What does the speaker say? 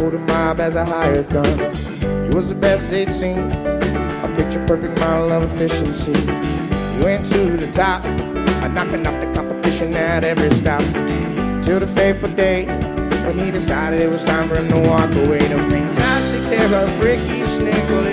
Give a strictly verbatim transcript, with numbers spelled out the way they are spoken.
pulled him mob as a hired gun. He was the best it seemed, a picture perfect model of efficiency. He went to the top, knocking off the competition at every stop, till the fateful day when he decided it was time for him to walk away. The fantastic terror of Ricky Snickle